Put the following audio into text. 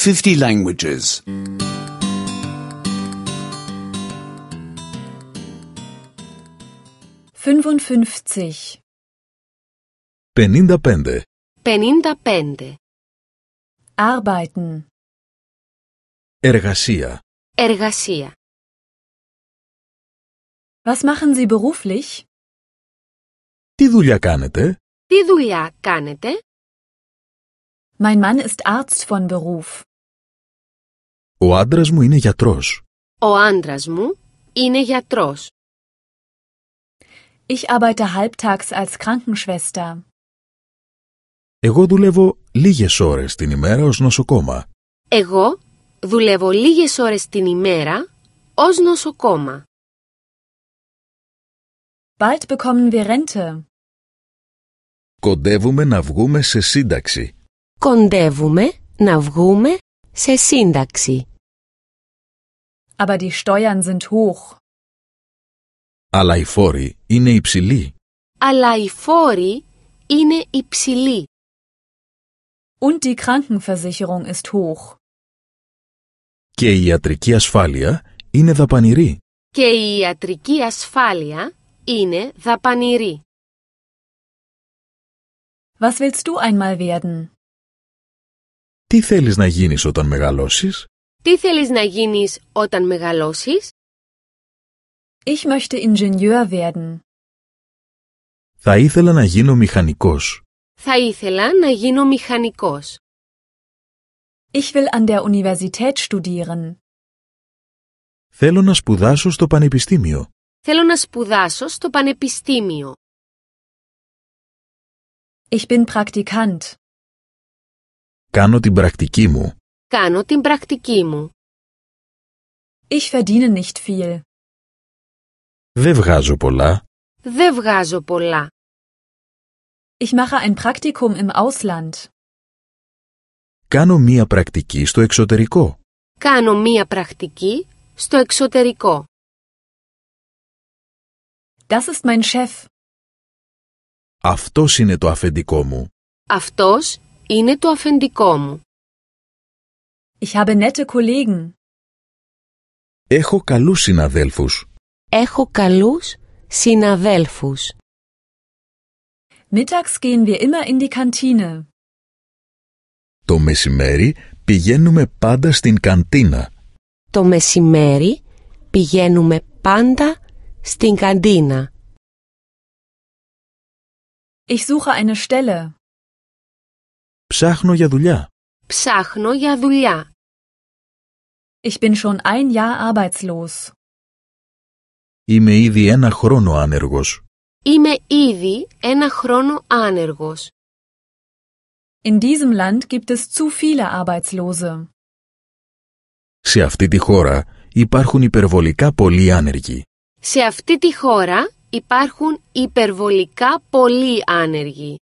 50 languages. 55. 55. 55. Arbeiten. Εργασία. Εργασία. Was machen Sie beruflich? Τι δουλειά κάνετε? Τι δουλειά κάνετε? Mein Mann ist Arzt von Beruf. Ο άντρας μου είναι γιατρός. Ο άντρας μου είναι γιατρός. Ich arbeite halbtags als Krankenschwester. Εγώ δουλεύω λίγες ώρες την ημέρα ως νοσοκόμα. Εγώ δουλεύω λίγες ώρες την ημέρα ως νοσοκόμα. Bald bekommen wir Rente. Κοντεύουμε να βγούμε σε σύνταξη. Κοντεύουμε να βγούμε σε σύνταξη. Aber die Steuern sind hoch. Αλλά οι φόροι είναι υψηλοί. Αλλά οι φόροι είναι υψηλοί. Und die Krankenversicherung ist hoch. Και η ιατρική ασφάλεια είναι δαπανηρή. Και η ιατρική ασφάλεια είναι δαπανηρή. Was willst du einmal werden? Τι θέλεις να γίνεις όταν μεγαλώσεις? Τι θέλεις να γίνεις όταν μεγαλώσεις? Ich möchte Ingenieur werden. Θα ήθελα να γίνω μηχανικός. Θα ήθελα να γίνω μηχανικός. Ich will an der Universität studieren. Θέλω να σπουδάσω στο πανεπιστήμιο. Θέλω να σπουδάσω στο πανεπιστήμιο. Ich bin Praktikant. Κάνω την πρακτική μου. Κάνω την πρακτική μου. Ich verdiene nicht viel. Δεν βγάζω πολλά. Δεν βγάζω πολλά. Ich mache ein Praktikum im Ausland. Κάνω μία πρακτική στο εξωτερικό. Κάνω μία πρακτική στο εξωτερικό. Das ist mein Chef. Αυτός είναι το αφεντικό μου. Αυτός είναι το αφεντικό μου. Ich habe nette Kollegen. Έχω καλούς συναδέλφους. Έχω καλούς συναδέλφους. Mittags gehen wir immer in die Kantine. Το μεσημέρι πηγαίνουμε πάντα στην καντίνα. Το μεσημέρι πηγαίνουμε πάντα στην καντίνα. Ich suche eine Stelle. Ψάχνω για δουλειά. Ψάχνω για δουλειά. Ich bin schon ein Jahr arbeitslos. Είμαι ήδη 1 χρόνο άνεργος. Είμαι ήδη 1 χρόνο άνεργος. In diesem Land gibt es zu viele Arbeitslose. Σε αυτή τη χώρα υπάρχουν υπερβολικά πολλοί άνεργοι. Σε αυτή τη χώρα υπάρχουν υπερβολικά πολλοί άνεργοι.